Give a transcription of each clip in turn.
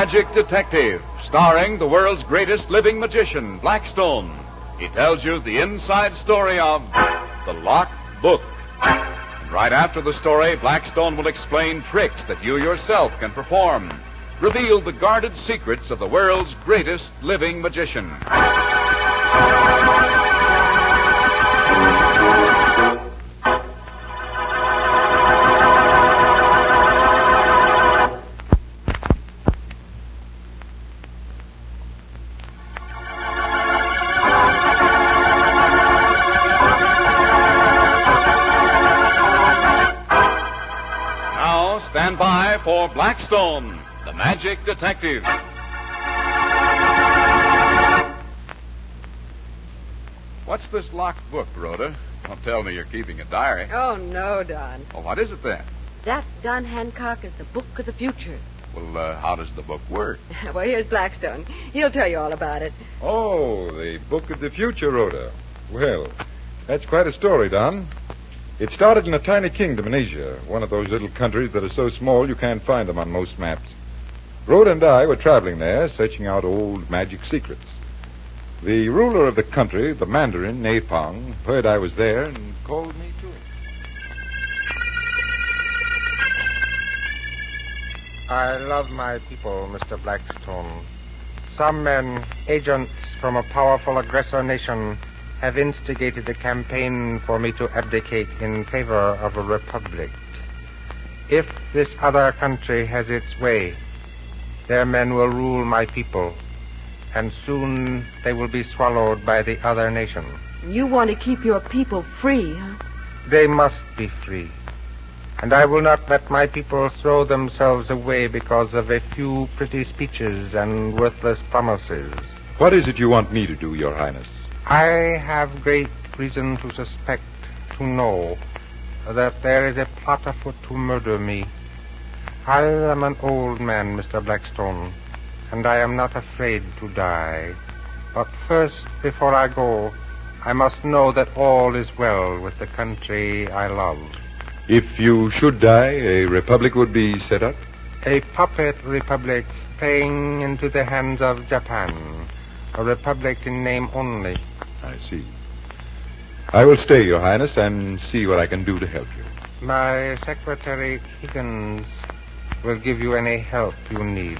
Magic Detective, starring the world's greatest living magician, Blackstone. He tells you the inside story of The Locked Book. And right after the story, Blackstone will explain tricks that you yourself can perform. Reveal the guarded secrets of the world's greatest living magician. Stand by for Blackstone, the Magic Detective. What's this locked book, Rhoda? Don't tell me you're keeping a diary. Oh, no, Don. Well, what is it then? That, Don Hancock, is the book of the future. Well, how does the book work? Well, here's Blackstone. He'll tell you all about it. Oh, the book of the future, Rhoda. Well, that's quite a story, Don. It started in a tiny kingdom in Asia, one of those little countries that are so small you can't find them on most maps. Rhoda and I were traveling there, searching out old magic secrets. The ruler of the country, the Mandarin, Napong, heard I was there and called me to him. I love my people, Mr. Blackstone. Some men, agents from a powerful aggressor nation, have instigated a campaign for me to abdicate in favor of a republic. If this other country has its way, their men will rule my people, and soon they will be swallowed by the other nation. You want to keep your people free, huh? They must be free, and I will not let my people throw themselves away because of a few pretty speeches and worthless promises. What is it you want me to do, Your Highness? I have great reason to suspect, to know, that there is a plot afoot to murder me. I am an old man, Mr. Blackstone, and I am not afraid to die. But first, before I go, I must know that all is well with the country I love. If you should die, a republic would be set up? A puppet republic playing into the hands of Japan. A republic in name only. I see. I will stay, Your Highness, and see what I can do to help you. My secretary, Higgins, will give you any help you need.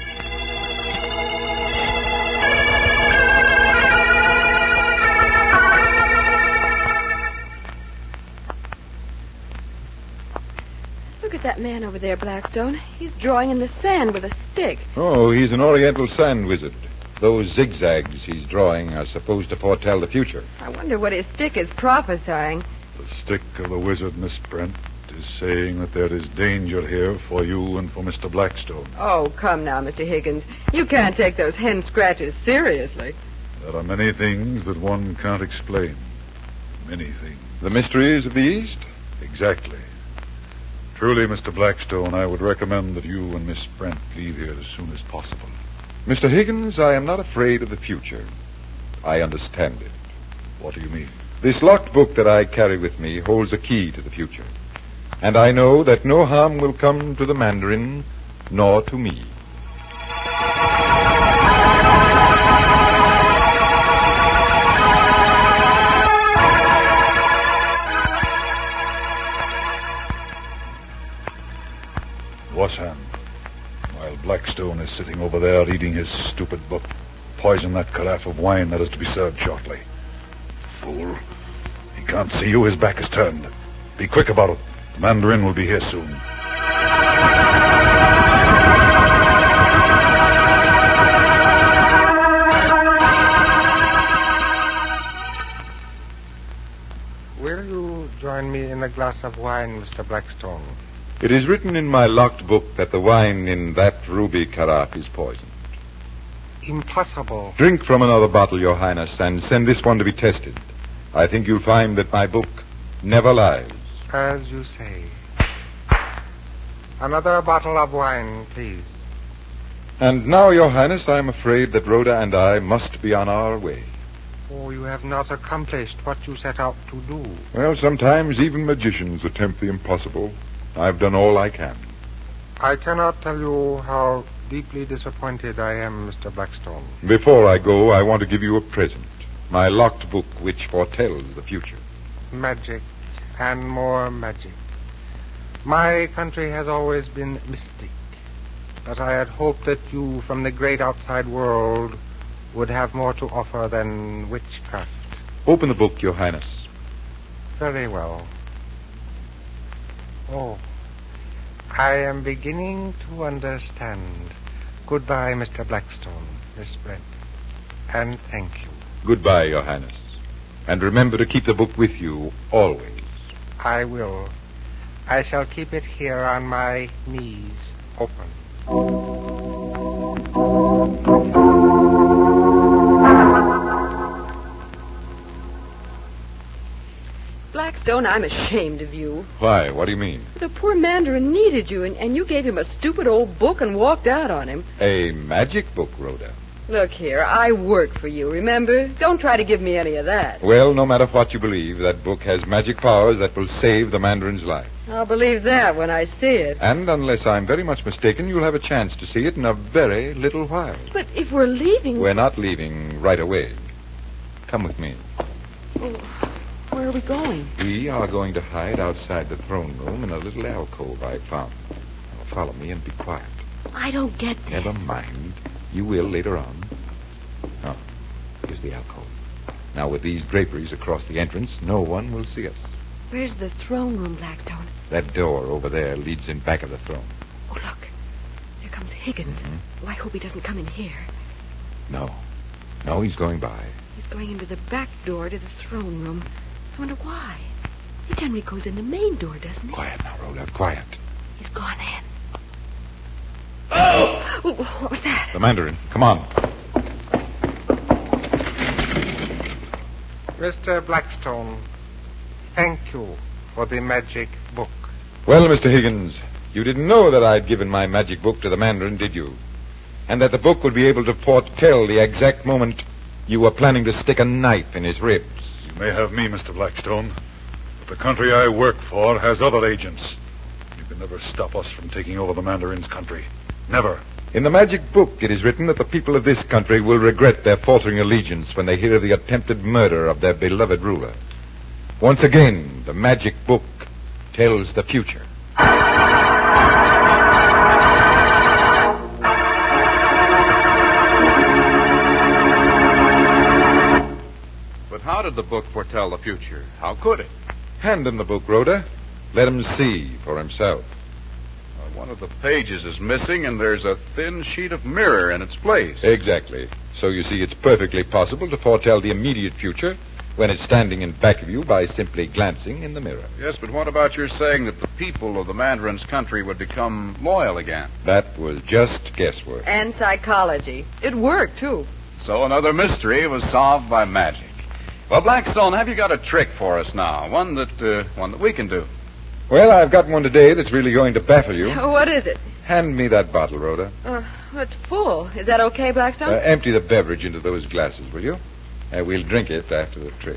Look at that man over there, Blackstone. He's drawing in the sand with a stick. Oh, he's an Oriental sand wizard. Those zigzags he's drawing are supposed to foretell the future. I wonder what his stick is prophesying. The stick of the wizard, Miss Brent, is saying that there is danger here for you and for Mr. Blackstone. Oh, come now, Mr. Higgins. You can't take those hen scratches seriously. There are many things that one can't explain. Many things. The mysteries of the East? Exactly. Truly, Mr. Blackstone, I would recommend that you and Miss Brent leave here as soon as possible. Mr. Higgins, I am not afraid of the future. I understand it. What do you mean? This locked book that I carry with me holds a key to the future. And I know that no harm will come to the Mandarin, nor to me. Wasan, while Blackstone is sitting over there reading his stupid book, poison that carafe of wine that is to be served shortly. Fool. He can't see you. His back is turned. Be quick about it. The Mandarin will be here soon. Will you join me in a glass of wine, Mr. Blackstone? It is written in my locked book that the wine in that ruby carafe is poisoned. Impossible. Drink from another bottle, Your Highness, and send this one to be tested. I think you'll find that my book never lies. As you say. Another bottle of wine, please. And now, Your Highness, I am afraid that Rhoda and I must be on our way. Oh, you have not accomplished what you set out to do. Well, sometimes even magicians attempt the impossible. I've done all I can. I cannot tell you how deeply disappointed I am, Mr. Blackstone. Before I go, I want to give you a present. My locked book which foretells the future. Magic and more magic. My country has always been mystic, but I had hoped that you from the great outside world would have more to offer than witchcraft. Open the book, Your Highness. Very well. Oh, I am beginning to understand. Goodbye, Mr. Blackstone, Miss Brent, and thank you. Goodbye, Your Highness. And remember to keep the book with you always. I will. I shall keep it here on my knees, open. Blackstone, I'm ashamed of you. Why? What do you mean? The poor Mandarin needed you, and you gave him a stupid old book and walked out on him. A magic book, Rhoda. Look here, I work for you, remember? Don't try to give me any of that. Well, no matter what you believe, that book has magic powers that will save the Mandarin's life. I'll believe that when I see it. And unless I'm very much mistaken, you'll have a chance to see it in a very little while. But if we're leaving... We're not leaving right away. Come with me. Oh, where are we going? We are going to hide outside the throne room in a little alcove I found. Now follow me and be quiet. I don't get this. Never mind. You will later on. Oh, here's the alcove. Now, with these draperies across the entrance, no one will see us. Where's the throne room, Blackstone? That door over there leads in back of the throne. Oh, look. There comes Higgins. Mm-hmm. Oh, I hope he doesn't come in here. No, he's going by. He's going into the back door to the throne room. I wonder why. He generally goes in the main door, doesn't he? Quiet now, Rhoda, quiet. He's gone in. Oh! What was that? The Mandarin. Come on. Mr. Blackstone, thank you for the magic book. Well, Mr. Higgins, you didn't know that I'd given my magic book to the Mandarin, did you? And that the book would be able to foretell the exact moment you were planning to stick a knife in his ribs. You may have me, Mr. Blackstone, but the country I work for has other agents. You can never stop us from taking over the Mandarin's country. Never. In the magic book, it is written that the people of this country will regret their faltering allegiance when they hear of the attempted murder of their beloved ruler. Once again, the magic book tells the future. But how did the book foretell the future? How could it? Hand him the book, Rhoda. Let him see for himself. One of the pages is missing, and there's a thin sheet of mirror in its place. Exactly. So you see, it's perfectly possible to foretell the immediate future when it's standing in back of you by simply glancing in the mirror. Yes, but what about your saying that the people of the Mandarin's country would become loyal again? That was just guesswork. And psychology. It worked, too. So another mystery was solved by magic. Well, Blackstone, have you got a trick for us now? One that we can do. Well, I've got one today that's really going to baffle you. What is it? Hand me that bottle, Rhoda. It's full. Is that okay, Blackstone? Empty the beverage into those glasses, will you? We'll drink it after the trick.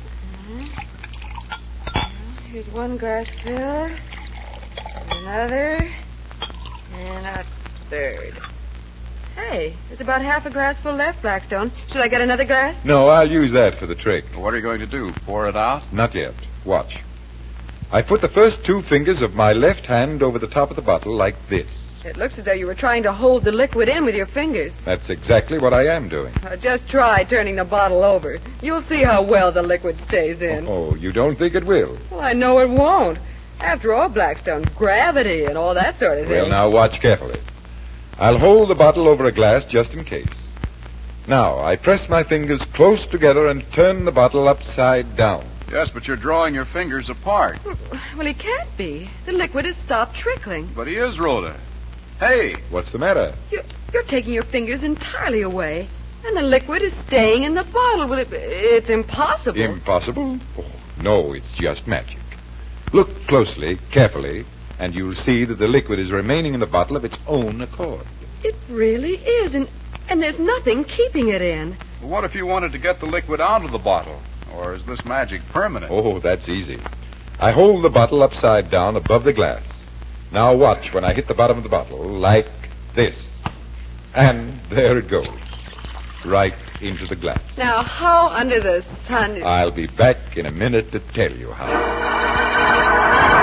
Here's one glass filled. Another. And a third. Hey, there's about half a glass full left, Blackstone. Should I get another glass? No, I'll use that for the trick. What are you going to do? Pour it out? Not yet. Watch. I put the first two fingers of my left hand over the top of the bottle like this. It looks as though you were trying to hold the liquid in with your fingers. That's exactly what I am doing. Just try turning the bottle over. You'll see how well the liquid stays in. Oh, you don't think it will? Well, I know it won't. After all, Blackstone, gravity and all that sort of thing. Well, now watch carefully. I'll hold the bottle over a glass just in case. Now, I press my fingers close together and turn the bottle upside down. Yes, but you're drawing your fingers apart. Well, he can't be. The liquid has stopped trickling. But he is, Rhoda. Hey. What's the matter? You're taking your fingers entirely away, and the liquid is staying in the bottle. Well, it's impossible. Impossible? Oh, no, it's just magic. Look closely, carefully, and you'll see that the liquid is remaining in the bottle of its own accord. It really is, and there's nothing keeping it in. Well, what if you wanted to get the liquid out of the bottle? Or is this magic permanent? Oh, that's easy. I hold the bottle upside down above the glass. Now watch when I hit the bottom of the bottle, like this. And there it goes. Right into the glass. Now, how under the sun is... I'll be back in a minute to tell you how.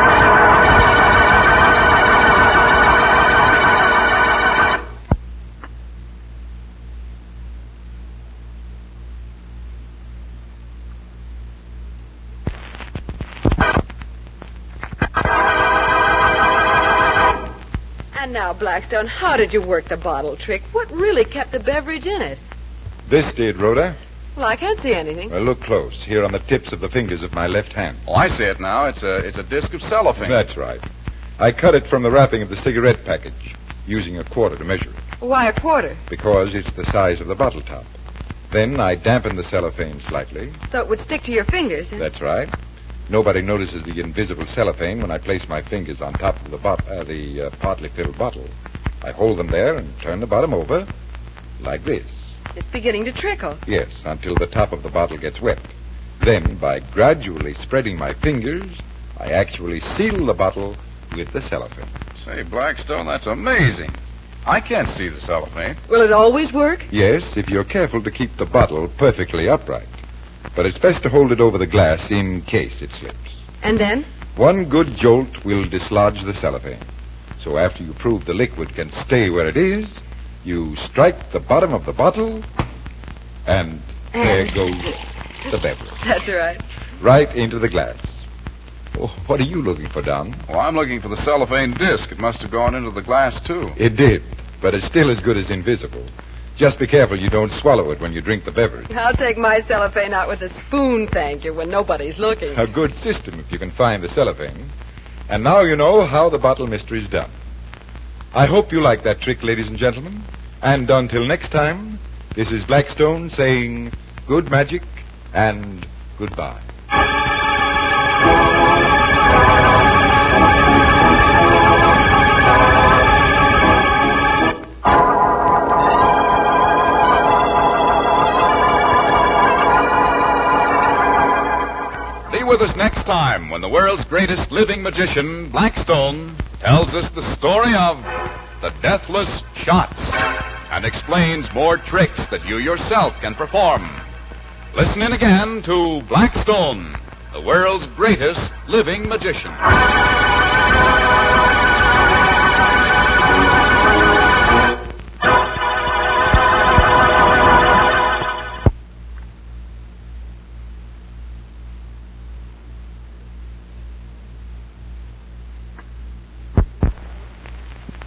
And now, Blackstone, how did you work the bottle trick? What really kept the beverage in it? This did, Rhoda. Well, I can't see anything. Well, look close, here on the tips of the fingers of my left hand. Oh, I see it now. It's a disc of cellophane. That's right. I cut it from the wrapping of the cigarette package, using a quarter to measure it, Why a quarter? because it's the size of the bottle top. Then I dampened the cellophane slightly. So it would stick to your fingers. Huh? That's right. Nobody notices the invisible cellophane when I place my fingers on top of the partly filled bottle. I hold them there and turn the bottom over, like this. It's beginning to trickle. Yes, until the top of the bottle gets wet. Then, by gradually spreading my fingers, I actually seal the bottle with the cellophane. Say, Blackstone, that's amazing. I can't see the cellophane. Will it always work? Yes, if you're careful to keep the bottle perfectly upright. But it's best to hold it over the glass in case it slips. And then? One good jolt will dislodge the cellophane. So after you prove the liquid can stay where it is, you strike the bottom of the bottle, and there goes the beverage. That's right. Right into the glass. Oh, what are you looking for, Don? Well, I'm looking for the cellophane disc. It must have gone into the glass, too. It did, but it's still as good as invisible. Just be careful you don't swallow it when you drink the beverage. I'll take my cellophane out with a spoon, thank you, when nobody's looking. A good system if you can find the cellophane. And now you know how the bottle mystery's done. I hope you like that trick, ladies and gentlemen. And until next time, this is Blackstone saying good magic and goodbye. Be with us next time when the world's greatest living magician, Blackstone, tells us the story of the Deathless Shots and explains more tricks that you yourself can perform. Listen in again to Blackstone, the world's greatest living magician.